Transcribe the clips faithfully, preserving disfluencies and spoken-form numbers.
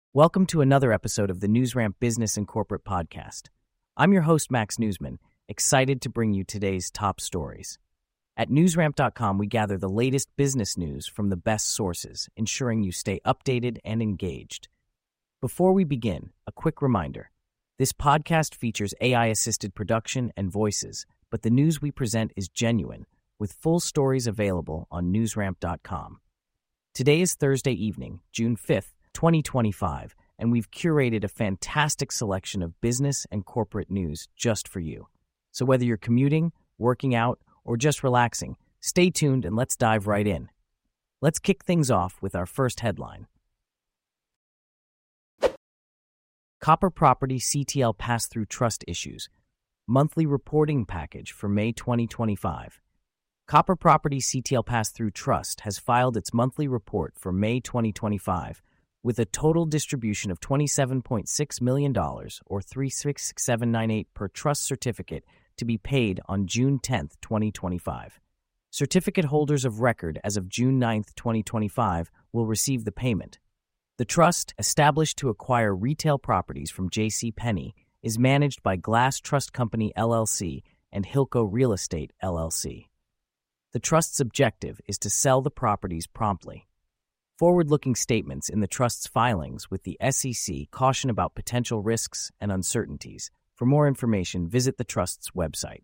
Welcome to another episode of the NewsRamp Business and Corporate Podcast. I'm your host, Max Newsman, excited to bring you today's top stories. At newsramp dot com, we gather the latest business news from the best sources, ensuring you stay updated and engaged. Before we begin, a quick reminder. This podcast features A I-assisted production and voices, but the news we present is genuine, with full stories available on newsramp dot com. Today is Thursday evening, June fifth, twenty twenty-five, and we've curated a fantastic selection of business and corporate news just for you. So whether you're commuting, working out, or just relaxing, stay tuned and let's dive right in. Let's kick things off with our first headline. Copper Property C T L Pass-Through Trust Issues. Monthly Reporting Package for May twenty twenty-five. Copper Property C T L Pass-Through Trust has filed its monthly report for May twenty twenty-five with a total distribution of twenty-seven point six million dollars or three hundred sixty-seven thousand nine hundred eight per trust certificate to be paid on June tenth, twenty twenty-five. Certificate holders of record as of June ninth, twenty twenty-five will receive the payment. The trust, established to acquire retail properties from J C. Penney, is managed by Glass Trust Company, L L C, and Hilco Real Estate, L L C. The trust's objective is to sell the properties promptly. Forward-looking statements in the trust's filings with the S E C caution about potential risks and uncertainties. For more information, visit the trust's website.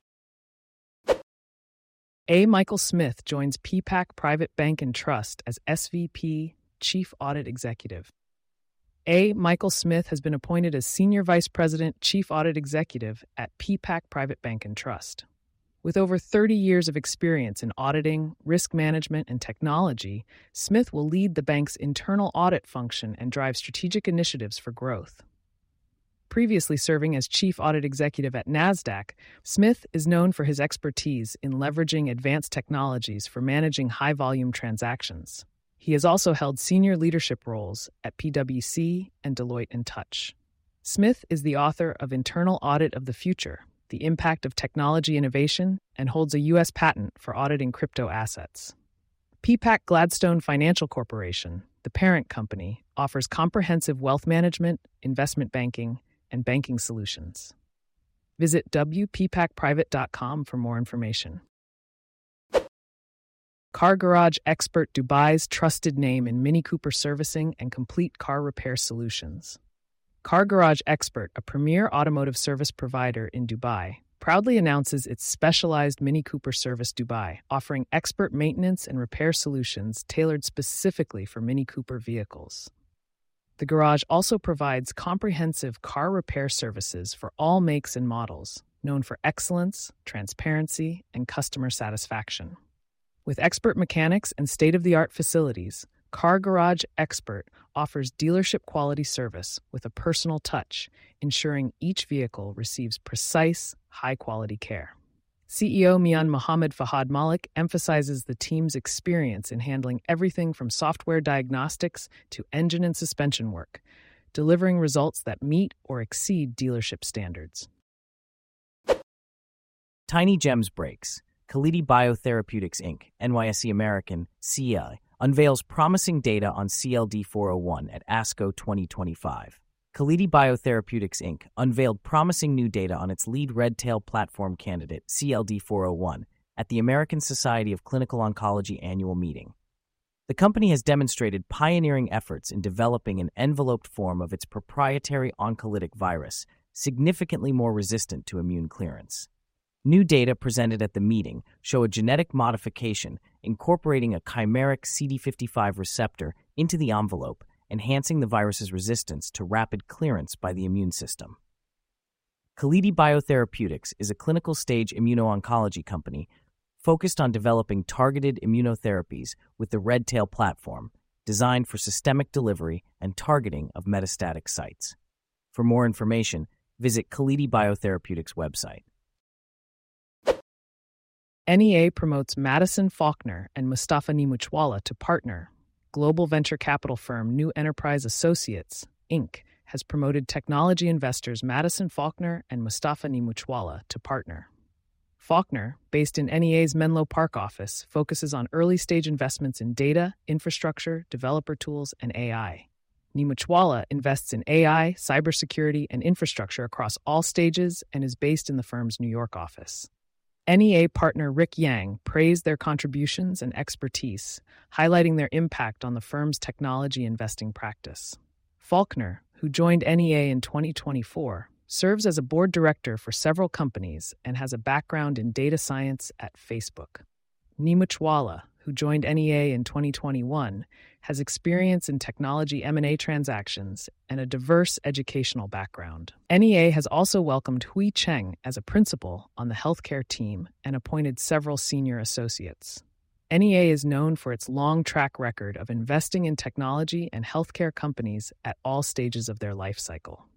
A. Michael Smith joins P PAC Private Bank and Trust as S V P, Chief Audit Executive. A. Michael Smith has been appointed as Senior Vice President, Chief Audit Executive at P PAC Private Bank and Trust. With over thirty years of experience in auditing, risk management, and technology, Smith will lead the bank's internal audit function and drive strategic initiatives for growth. Previously serving as Chief Audit Executive at Nasdaq, Smith is known for his expertise in leveraging advanced technologies for managing high-volume transactions. He has also held senior leadership roles at P W C and Deloitte and Touch. Smith is the author of Internal Audit of the Future: The Impact of Technology Innovation, and holds a U S patent for auditing crypto assets. P PAC Gladstone Financial Corporation, the parent company, offers comprehensive wealth management, investment banking, and banking solutions. Visit w p pac private dot com for more information. Car Garage Expert Dubai's trusted name in Mini Cooper servicing and complete car repair solutions. Car Garage Expert, a premier automotive service provider in Dubai, proudly announces its specialized Mini Cooper Service Dubai, offering expert maintenance and repair solutions tailored specifically for Mini Cooper vehicles. The garage also provides comprehensive car repair services for all makes and models, known for excellence, transparency, and customer satisfaction. With expert mechanics and state-of-the-art facilities, Car Garage Expert offers dealership-quality service with a personal touch, ensuring each vehicle receives precise, high-quality care. C E O Mian Mohammed Fahad Malik emphasizes the team's experience in handling everything from software diagnostics to engine and suspension work, delivering results that meet or exceed dealership standards. Tiny Gems breaks. Khalidi Biotherapeutics, Incorporated, N Y S E American, C I, unveils promising data on C L D four oh one at ASCO twenty twenty-five. Khalidi Biotherapeutics, Incorporated unveiled promising new data on its lead red-tail platform candidate, C L D four oh one, at the American Society of Clinical Oncology annual meeting. The company has demonstrated pioneering efforts in developing an enveloped form of its proprietary oncolytic virus, significantly more resistant to immune clearance. New data presented at the meeting show a genetic modification incorporating a chimeric C D fifty-five receptor into the envelope, enhancing the virus's resistance to rapid clearance by the immune system. Khalidi Biotherapeutics is a clinical-stage immuno-oncology company focused on developing targeted immunotherapies with the red-tail platform, designed for systemic delivery and targeting of metastatic sites. For more information, visit Khalidi Biotherapeutics' website. N E A promotes Madison Faulkner and Mustafa Nimuchwala to partner. Global venture capital firm New Enterprise Associates, Incorporated, has promoted technology investors Madison Faulkner and Mustafa Nimuchwala to partner. Faulkner, based in N E A's Menlo Park office, focuses on early-stage investments in data, infrastructure, developer tools, and A I. Neemachwala invests in A I, cybersecurity, and infrastructure across all stages and is based in the firm's New York office. N E A partner Rick Yang praised their contributions and expertise, highlighting their impact on the firm's technology investing practice. Faulkner, who joined N E A in twenty twenty-four, serves as a board director for several companies and has a background in data science at Facebook. Neemachwala, who joined N E A in twenty twenty-one, has experience in technology M and A transactions and a diverse educational background. N E A has also welcomed Hui Cheng as a principal on the healthcare team and appointed several senior associates. N E A is known for its long track record of investing in technology and healthcare companies at all stages of their life cycle.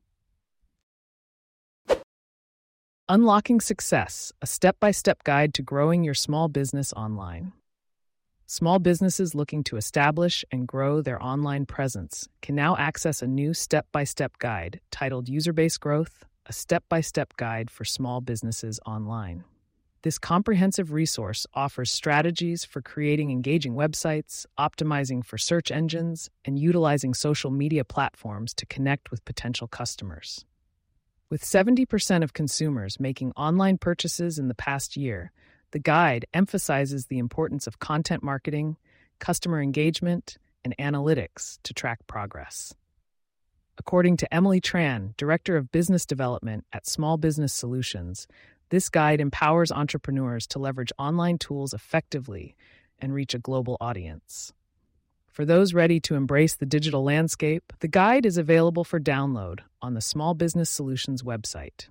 Unlocking Success, a step-by-step guide to growing your small business online. Small businesses looking to establish and grow their online presence can now access a new step-by-step guide titled User-Based Growth, a step-by-step guide for small businesses online. This comprehensive resource offers strategies for creating engaging websites, optimizing for search engines, and utilizing social media platforms to connect with potential customers. With seventy percent of consumers making online purchases in the past year, the guide emphasizes the importance of content marketing, customer engagement, and analytics to track progress. According to Emily Tran, Director of Business Development at Small Business Solutions, this guide empowers entrepreneurs to leverage online tools effectively and reach a global audience. For those ready to embrace the digital landscape, the guide is available for download on the Small Business Solutions website.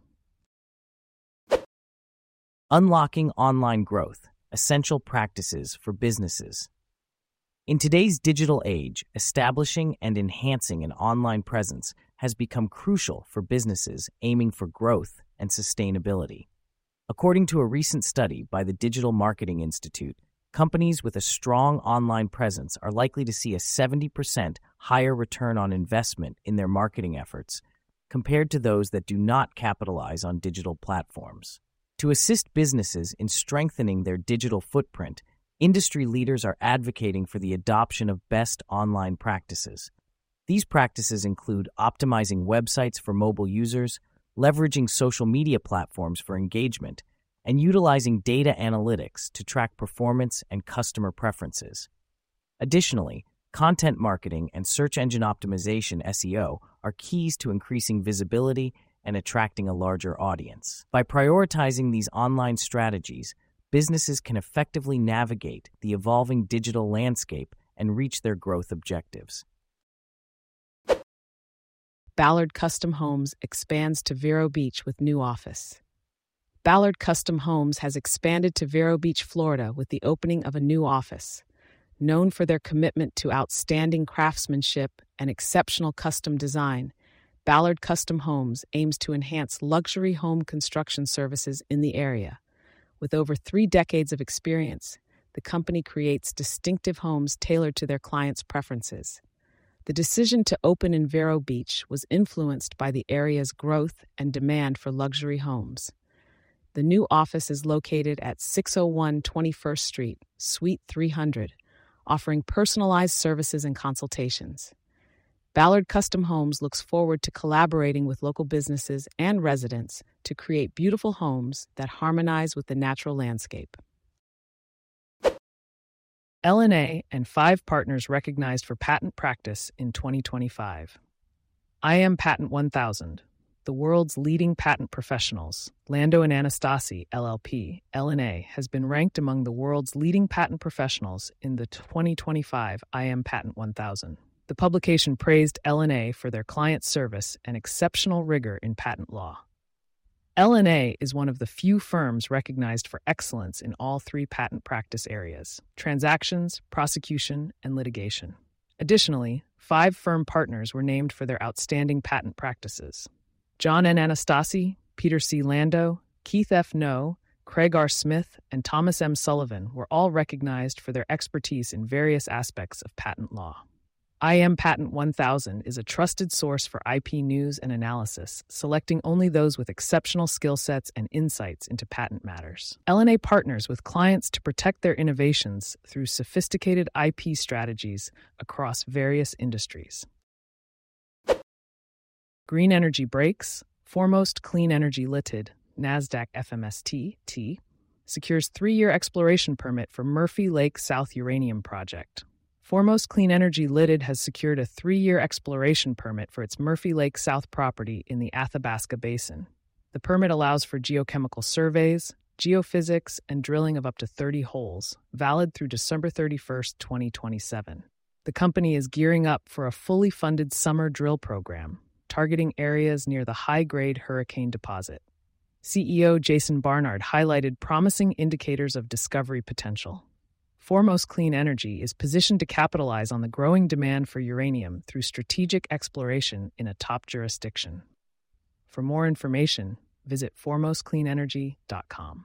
Unlocking Online Growth, Essential Practices for Businesses. In today's digital age, establishing and enhancing an online presence has become crucial for businesses aiming for growth and sustainability. According to a recent study by the Digital Marketing Institute, companies with a strong online presence are likely to see a seventy percent higher return on investment in their marketing efforts compared to those that do not capitalize on digital platforms. To assist businesses in strengthening their digital footprint, industry leaders are advocating for the adoption of best online practices. These practices include optimizing websites for mobile users, leveraging social media platforms for engagement, and utilizing data analytics to track performance and customer preferences. Additionally, content marketing and search engine optimization S E O are keys to increasing visibility and attracting a larger audience. By prioritizing these online strategies, businesses can effectively navigate the evolving digital landscape and reach their growth objectives. Ballard Custom Homes expands to Vero Beach with new office. Ballard Custom Homes has expanded to Vero Beach, Florida with the opening of a new office. Known for their commitment to outstanding craftsmanship and exceptional custom design, Ballard Custom Homes aims to enhance luxury home construction services in the area. With over three decades of experience, the company creates distinctive homes tailored to their clients' preferences. The decision to open in Vero Beach was influenced by the area's growth and demand for luxury homes. The new office is located at six oh one twenty-first Street, Suite three hundred, offering personalized services and consultations. Ballard Custom Homes looks forward to collaborating with local businesses and residents to create beautiful homes that harmonize with the natural landscape. L and A and five partners recognized for patent practice in twenty twenty-five. I am Patent one thousand, the world's leading patent professionals. Lando and Anastasi, L L P, L and A, has been ranked among the world's leading patent professionals in the twenty twenty-five I am Patent one thousand. The publication praised L and A for their client service and exceptional rigor in patent law. L and A is one of the few firms recognized for excellence in all three patent practice areas: transactions, prosecution, and litigation. Additionally, five firm partners were named for their outstanding patent practices. John N. Anastasi, Peter C. Lando, Keith F. No, Craig R. Smith, and Thomas M. Sullivan were all recognized for their expertise in various aspects of patent law. I am Patent one thousand is a trusted source for I P news and analysis, selecting only those with exceptional skill sets and insights into patent matters. L and A partners with clients to protect their innovations through sophisticated I P strategies across various industries. Green energy breaks. Foremost Clean Energy Limited, NASDAQ F M S T, T, secures three-year exploration permit for Murphy Lake South Uranium Project. Foremost Clean Energy Limited has secured a three-year exploration permit for its Murphy Lake South property in the Athabasca Basin. The permit allows for geochemical surveys, geophysics, and drilling of up to thirty holes, valid through December thirty-first, twenty twenty-seven. The company is gearing up for a fully funded summer drill program, targeting areas near the high-grade Hurricane deposit. C E O Jason Barnard highlighted promising indicators of discovery potential. Foremost Clean Energy is positioned to capitalize on the growing demand for uranium through strategic exploration in a top jurisdiction. For more information, visit foremost clean energy dot com.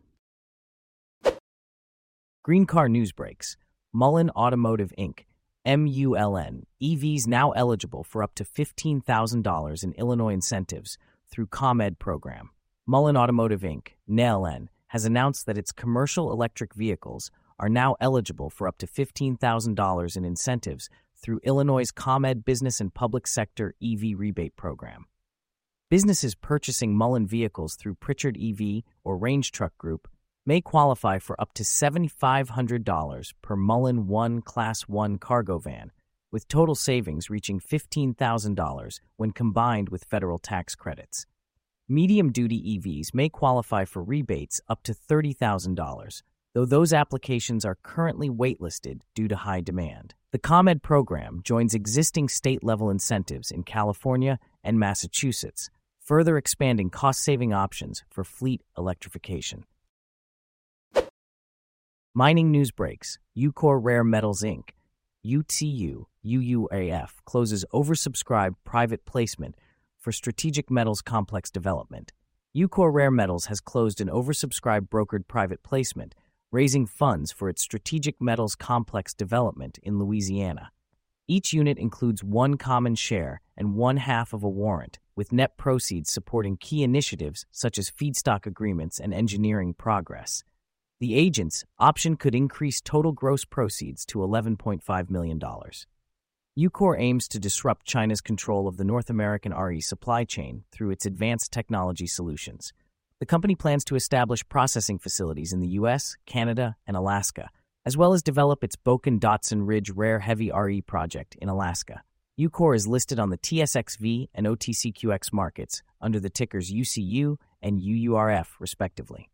Green Car News Breaks. Mullen Automotive Incorporated, M U L N, E Vs now eligible for up to fifteen thousand dollars in Illinois incentives through ComEd program. Mullen Automotive Incorporated, N E L N, has announced that its commercial electric vehicles are now eligible for up to fifteen thousand dollars in incentives through Illinois' ComEd Business and Public Sector E V Rebate Program. Businesses purchasing Mullen vehicles through Pritchard E V or Range Truck Group may qualify for up to seven thousand five hundred dollars per Mullen one Class one cargo van, with total savings reaching fifteen thousand dollars when combined with federal tax credits. Medium-duty E Vs may qualify for rebates up to thirty thousand dollars, though those applications are currently waitlisted due to high demand. The ComEd program joins existing state-level incentives in California and Massachusetts, further expanding cost-saving options for fleet electrification. Mining News Breaks. Ucore Rare Metals Incorporated, U T U, U U A F, closes oversubscribed private placement for Strategic Metals Complex Development. Ucore Rare Metals has closed an oversubscribed brokered private placement, raising funds for its Strategic Metals Complex Development in Louisiana. Each unit includes one common share and one half of a warrant, with net proceeds supporting key initiatives such as feedstock agreements and engineering progress. The agent's option could increase total gross proceeds to eleven point five million dollars. Ucore aims to disrupt China's control of the North American R E supply chain through its advanced technology solutions. The company plans to establish processing facilities in the U S, Canada, and Alaska, as well as develop its Boken-Dotson Ridge Rare Heavy R E project in Alaska. Ucore is listed on the T S X V and O T C Q X markets under the tickers U C U and U U R F, respectively.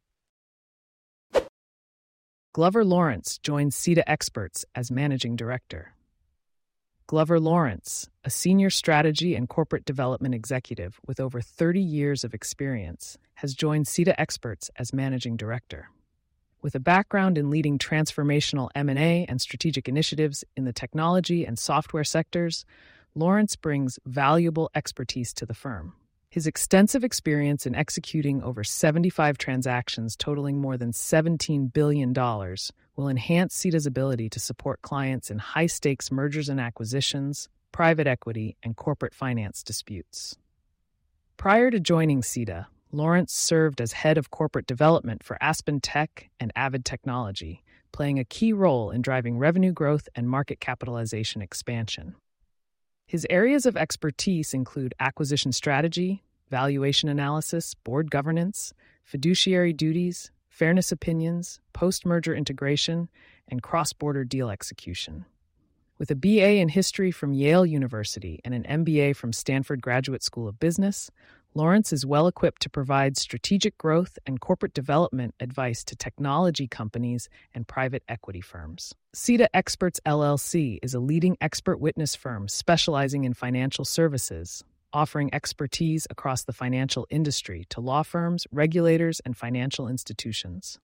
Glover Lawrence joins SITA Experts as Managing Director. Glover Lawrence, a senior strategy and corporate development executive with over thirty years of experience, has joined SITA Experts as Managing Director. With a background in leading transformational M and A and strategic initiatives in the technology and software sectors, Lawrence brings valuable expertise to the firm. His extensive experience in executing over seventy-five transactions totaling more than seventeen billion dollars will enhance SITA's ability to support clients in high-stakes mergers and acquisitions, private equity, and corporate finance disputes. Prior to joining SITA, Lawrence served as head of corporate development for Aspen Tech and Avid Technology, playing a key role in driving revenue growth and market capitalization expansion. His areas of expertise include acquisition strategy, valuation analysis, board governance, fiduciary duties, fairness opinions, post-merger integration, and cross-border deal execution. With a B A in history from Yale University and an M B A from Stanford Graduate School of Business, Lawrence is well equipped to provide strategic growth and corporate development advice to technology companies and private equity firms. SITA Experts L L C is a leading expert witness firm specializing in financial services, offering expertise across the financial industry to law firms, regulators, and financial institutions.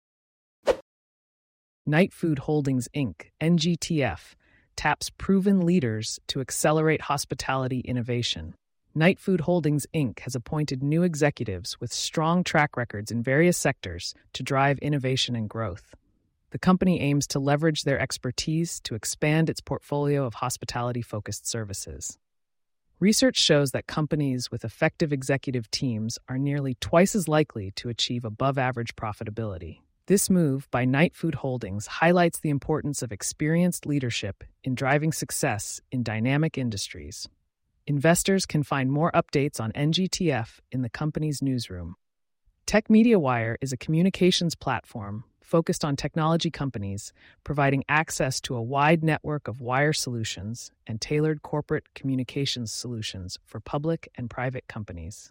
Knight Food Holdings Incorporated, N G T F, taps proven leaders to accelerate hospitality innovation. Knight Food Holdings Incorporated has appointed new executives with strong track records in various sectors to drive innovation and growth. The company aims to leverage their expertise to expand its portfolio of hospitality-focused services. Research shows that companies with effective executive teams are nearly twice as likely to achieve above-average profitability. This move by Knight Food Holdings highlights the importance of experienced leadership in driving success in dynamic industries. Investors can find more updates on N G T F in the company's newsroom. Tech Media Wire is a communications platform focused on technology companies, providing access to a wide network of wire solutions and tailored corporate communications solutions for public and private companies.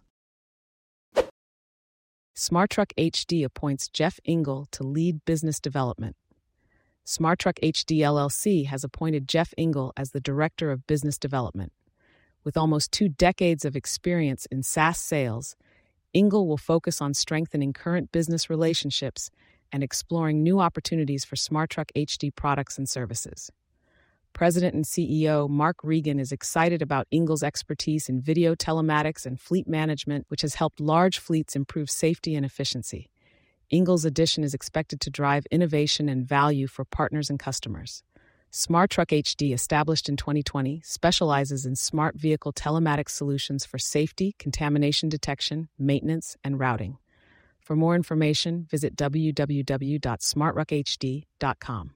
SmartTruck H D appoints Jeff Engel to lead business development. SmartTruck H D L L C has appointed Jeff Engel as the Director of Business Development. With almost two decades of experience in SaaS sales, Engel will focus on strengthening current business relationships and exploring new opportunities for SmartTruck H D products and services. President and C E O Mark Regan is excited about Engel's expertise in video telematics and fleet management, which has helped large fleets improve safety and efficiency. Engel's addition is expected to drive innovation and value for partners and customers. SmartTruck H D, established in twenty twenty, specializes in smart vehicle telematics solutions for safety, contamination detection, maintenance, and routing. For more information, visit w w w dot smart ruck h d dot com.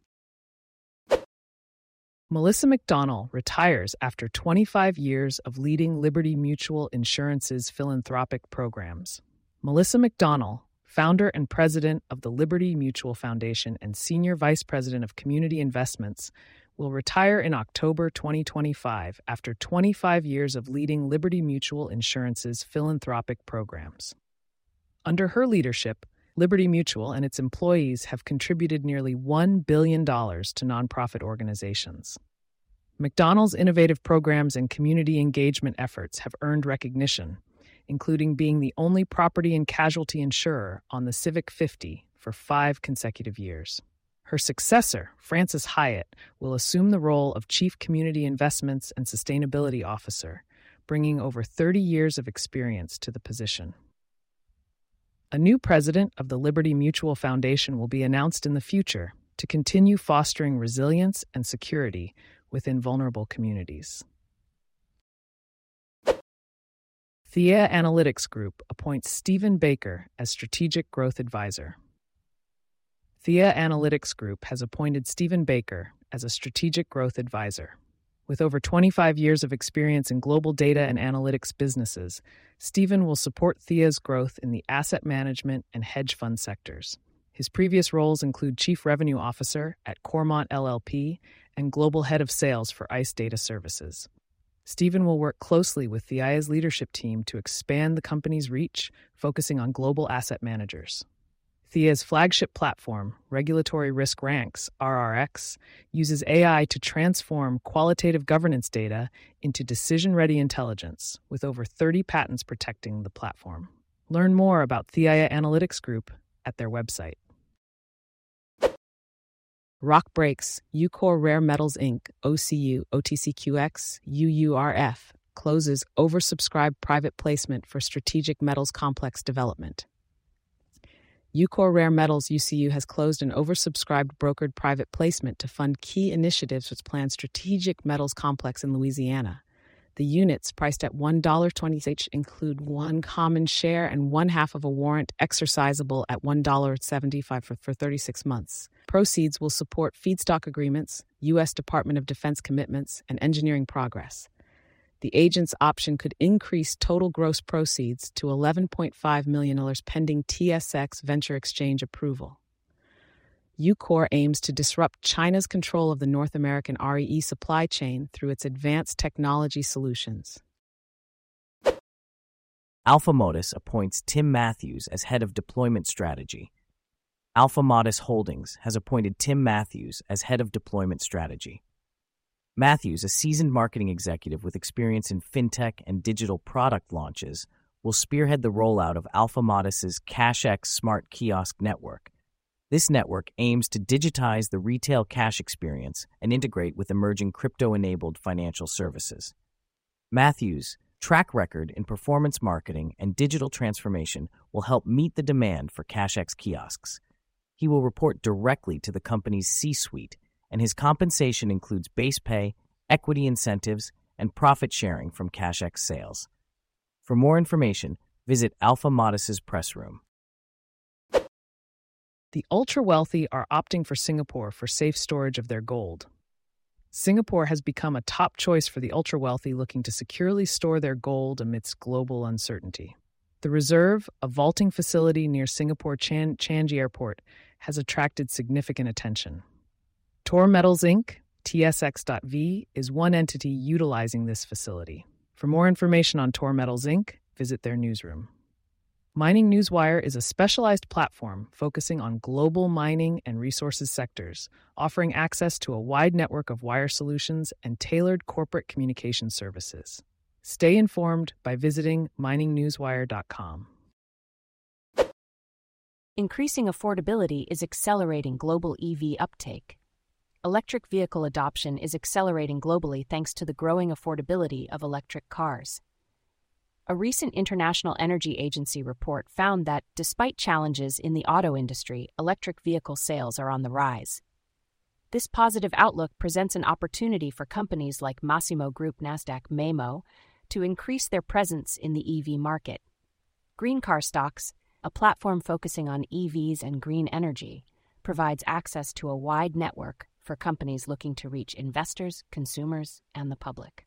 Melissa McDonnell retires after twenty-five years of leading Liberty Mutual Insurance's philanthropic programs. Melissa McDonnell, founder and president of the Liberty Mutual Foundation and senior vice president of community investments, will retire in October twenty twenty-five after twenty-five years of leading Liberty Mutual Insurance's philanthropic programs. Under her leadership, Liberty Mutual and its employees have contributed nearly one billion dollars to nonprofit organizations. McDonnell's innovative programs and community engagement efforts have earned recognition, including being the only property and casualty insurer on the Civic fifty for five consecutive years. Her successor, Frances Hyatt, will assume the role of Chief Community Investments and Sustainability Officer, bringing over thirty years of experience to the position. A new president of the Liberty Mutual Foundation will be announced in the future to continue fostering resilience and security within vulnerable communities. Thea Analytics Group appoints Stephen Baker as Strategic Growth Advisor. Thea Analytics Group has appointed Stephen Baker as a Strategic Growth Advisor. With over twenty-five years of experience in global data and analytics businesses, Stephen will support Thea's growth in the asset management and hedge fund sectors. His previous roles include Chief Revenue Officer at Cormont L L P and Global Head of Sales for ICE Data Services. Stephen will work closely with Thea's leadership team to expand the company's reach, focusing on global asset managers. Thea's flagship platform, Regulatory Risk Ranks, R R X, uses A I to transform qualitative governance data into decision-ready intelligence, with over thirty patents protecting the platform. Learn more about Thea Analytics Group at their website. Rock Breaks, Ucore Rare Metals Incorporated, O C U, O T C Q X, U U R F, closes oversubscribed private placement for strategic metals complex development. Ucore Rare Metals U C U has closed an oversubscribed brokered private placement to fund key initiatives which plan strategic metals complex in Louisiana. The units, priced at one dollar twenty each, include one common share and one half of a warrant exercisable at one dollar seventy-five for, for thirty-six months. Proceeds will support feedstock agreements, U S Department of Defense commitments, and engineering progress. The agent's option could increase total gross proceeds to eleven point five million dollars pending T S X Venture Exchange approval. Ucore aims to disrupt China's control of the North American R E E supply chain through its advanced technology solutions. Alpha Modus appoints Tim Matthews as head of deployment strategy. Alpha Modus Holdings has appointed Tim Matthews as head of deployment strategy. Matthews, a seasoned marketing executive with experience in fintech and digital product launches, will spearhead the rollout of Alpha Modus's CashX Smart Kiosk Network. This network aims to digitize the retail cash experience and integrate with emerging crypto-enabled financial services. Matthews' track record in performance marketing and digital transformation will help meet the demand for CashX kiosks. He will report directly to the company's C-suite, and his compensation includes base pay, equity incentives, and profit sharing from CashX sales. For more information, visit Alpha Modus's press room. The ultra-wealthy are opting for Singapore for safe storage of their gold. Singapore has become a top choice for the ultra-wealthy looking to securely store their gold amidst global uncertainty. The Reserve, a vaulting facility near Singapore Chan- Changi Airport, has attracted significant attention. Tor Metals Incorporated, T S X dot V, is one entity utilizing this facility. For more information on Tor Metals Incorporated, visit their newsroom. Mining Newswire is a specialized platform focusing on global mining and resources sectors, offering access to a wide network of wire solutions and tailored corporate communication services. Stay informed by visiting mining newswire dot com. Increasing affordability is accelerating global E V uptake. Electric vehicle adoption is accelerating globally thanks to the growing affordability of electric cars. A recent International Energy Agency report found that, despite challenges in the auto industry, electric vehicle sales are on the rise. This positive outlook presents an opportunity for companies like Massimo Group Nasdaq Memo to increase their presence in the E V market. Green Car Stocks, a platform focusing on E Vs and green energy, provides access to a wide network for companies looking to reach investors, consumers, and the public.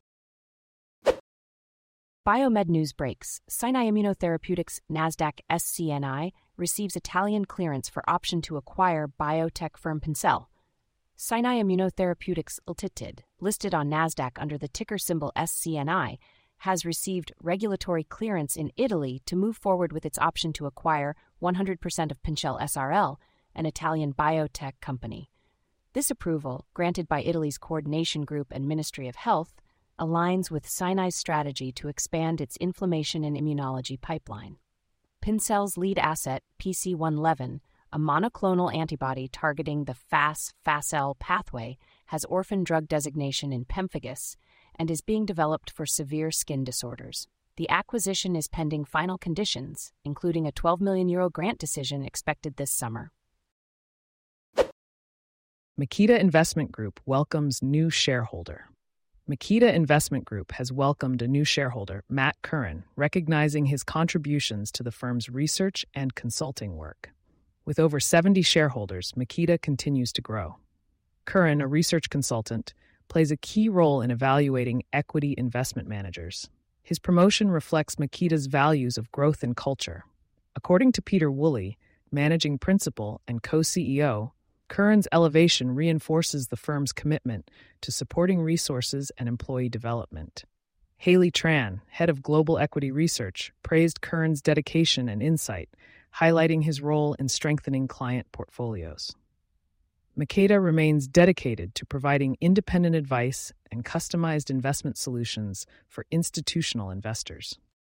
Biomed news breaks. Sinai Immunotherapeutics Nasdaq S C N I receives Italian clearance for option to acquire biotech firm Pincell. Sinai Immunotherapeutics Ltd, listed on Nasdaq under the ticker symbol S C N I, has received regulatory clearance in Italy to move forward with its option to acquire one hundred percent of Pincell S R L, an Italian biotech company. This approval, granted by Italy's Coordination Group and Ministry of Health, aligns with Sinai's strategy to expand its inflammation and immunology pipeline. Pincell's lead asset, P C one eleven, a monoclonal antibody targeting the F A S F A S L pathway, has orphan drug designation in pemphigus and is being developed for severe skin disorders. The acquisition is pending final conditions, including a twelve million euro grant decision expected this summer. Makita Investment Group welcomes new shareholder. Makita Investment Group has welcomed a new shareholder, Matt Curran, recognizing his contributions to the firm's research and consulting work. With over seventy shareholders, Makita continues to grow. Curran, a research consultant, plays a key role in evaluating equity investment managers. His promotion reflects Makita's values of growth and culture. According to Peter Woolley, managing principal and co-C E O, Curran's elevation reinforces the firm's commitment to supporting resources and employee development. Haley Tran, head of global equity research, praised Curran's dedication and insight, highlighting his role in strengthening client portfolios. Makita remains dedicated to providing independent advice and customized investment solutions for institutional investors.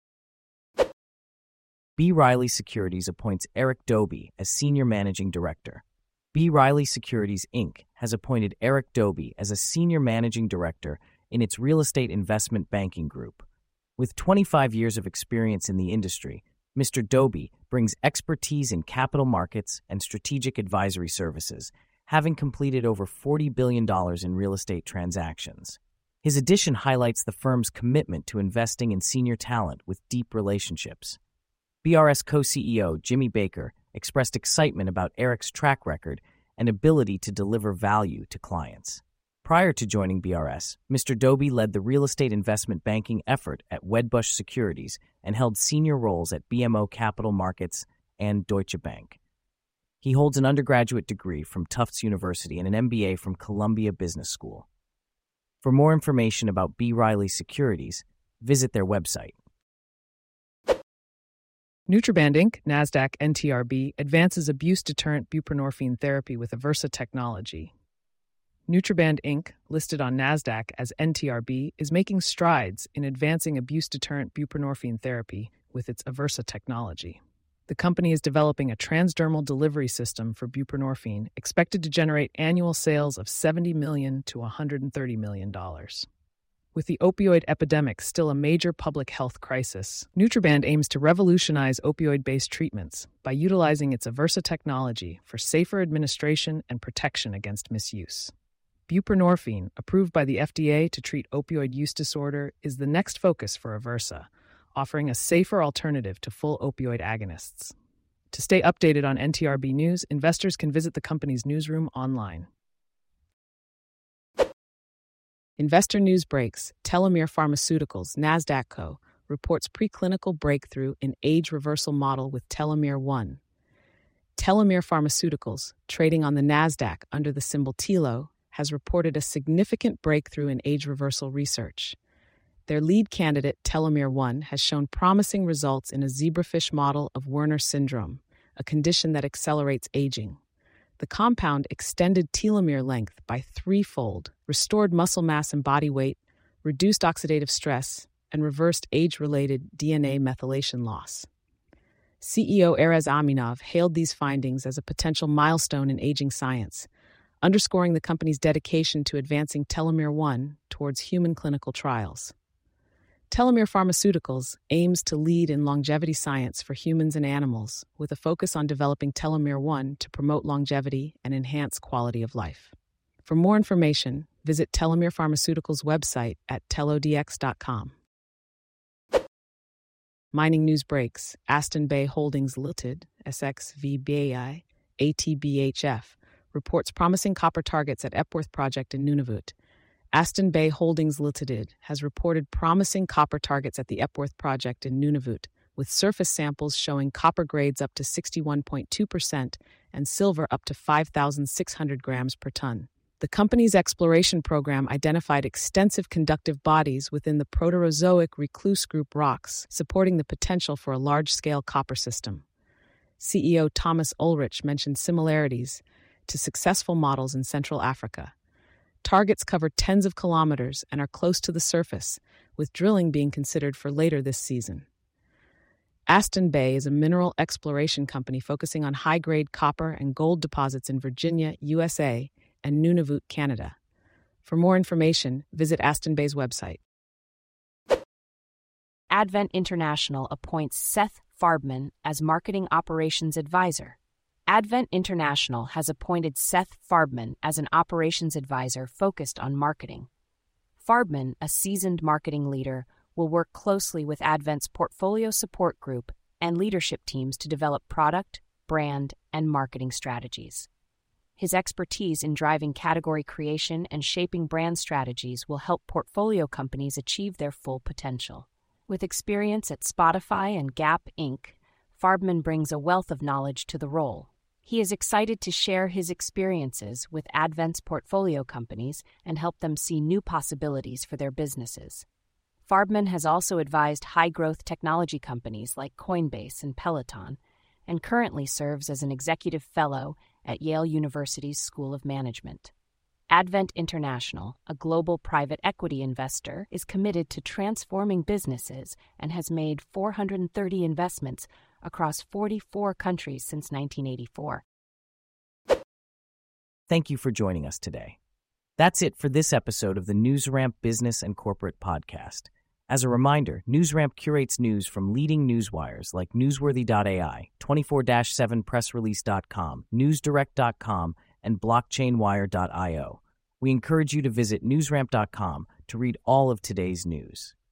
B. Riley Securities appoints Eric Doby as Senior Managing Director. B. Riley Securities, Incorporated has appointed Eric Doby as a Senior Managing Director in its real estate investment banking group. With twenty-five years of experience in the industry, Mister Doby brings expertise in capital markets and strategic advisory services, having completed over forty billion dollars in real estate transactions. His addition highlights the firm's commitment to investing in senior talent with deep relationships. B R S co-C E O Jimmy Baker expressed excitement about Eric's track record and ability to deliver value to clients. Prior to joining B R S, Mister Doby led the real estate investment banking effort at Wedbush Securities and held senior roles at B M O Capital Markets and Deutsche Bank. He holds an undergraduate degree from Tufts University and an M B A from Columbia Business School. For more information about B. Riley Securities, visit their website. Nutraband Incorporated, Nasdaq N T R B, advances abuse-deterrent buprenorphine therapy with Aversa technology. Nutraband Incorporated, listed on Nasdaq as N T R B, is making strides in advancing abuse-deterrent buprenorphine therapy with its Aversa technology. The company is developing a transdermal delivery system for buprenorphine expected to generate annual sales of seventy million dollars to one hundred thirty million dollars. With the opioid epidemic still a major public health crisis, Nutraband aims to revolutionize opioid-based treatments by utilizing its Aversa technology for safer administration and protection against misuse. Buprenorphine, approved by the F D A to treat opioid use disorder, is the next focus for Aversa, offering a safer alternative to full opioid agonists. To stay updated on N T R B news, investors can visit the company's newsroom online. Investor news breaks. Telomere Pharmaceuticals, NASDAQ Co., reports preclinical breakthrough in age reversal model with Telomere one. Telomere Pharmaceuticals, trading on the NASDAQ under the symbol T E L O, has reported a significant breakthrough in age reversal research. Their lead candidate, Telomere one, has shown promising results in a zebrafish model of Werner syndrome, a condition that accelerates aging. The compound extended telomere length by threefold, restored muscle mass and body weight, reduced oxidative stress, and reversed age-related D N A methylation loss. C E O Erez Aminov hailed these findings as a potential milestone in aging science, underscoring the company's dedication to advancing Telomere one towards human clinical trials. Telomere Pharmaceuticals aims to lead in longevity science for humans and animals, with a focus on developing Telomere one to promote longevity and enhance quality of life. For more information, visit Telomere Pharmaceuticals' website at telodx dot com. Mining news breaks. Aston Bay Holdings Limited, S X V B I, A T B H F, reports promising copper targets at Epworth Project in Nunavut. Aston Bay Holdings Limited has reported promising copper targets at the Epworth Project in Nunavut, with surface samples showing copper grades up to sixty-one point two percent and silver up to five thousand six hundred grams per ton. The company's exploration program identified extensive conductive bodies within the Proterozoic recluse group rocks, supporting the potential for a large-scale copper system. C E O Thomas Ulrich mentioned similarities to successful models in Central Africa. Targets cover tens of kilometers and are close to the surface, with drilling being considered for later this season. Aston Bay is a mineral exploration company focusing on high-grade copper and gold deposits in Virginia, U S A, and Nunavut, Canada. For more information, visit Aston Bay's website. Advent International appoints Seth Farbman as Marketing Operations Advisor. Advent International has appointed Seth Farbman as an operations advisor focused on marketing. Farbman, a seasoned marketing leader, will work closely with Advent's portfolio support group and leadership teams to develop product, brand, and marketing strategies. His expertise in driving category creation and shaping brand strategies will help portfolio companies achieve their full potential. With experience at Spotify and Gap Incorporated, Farbman brings a wealth of knowledge to the role. He is excited to share his experiences with Advent's portfolio companies and help them see new possibilities for their businesses. Farbman has also advised high-growth technology companies like Coinbase and Peloton, and currently serves as an executive fellow at Yale University's School of Management. Advent International, a global private equity investor, is committed to transforming businesses and has made four hundred thirty investments across forty-four countries since nineteen eighty-four. Thank you for joining us today. That's it for this episode of the NewsRamp Business and Corporate Podcast. As a reminder, NewsRamp curates news from leading newswires like Newsworthy dot A I, twenty-four seven press release dot com, newsdirect dot com, and blockchain wire dot io. We encourage you to visit newsramp dot com to read all of today's news.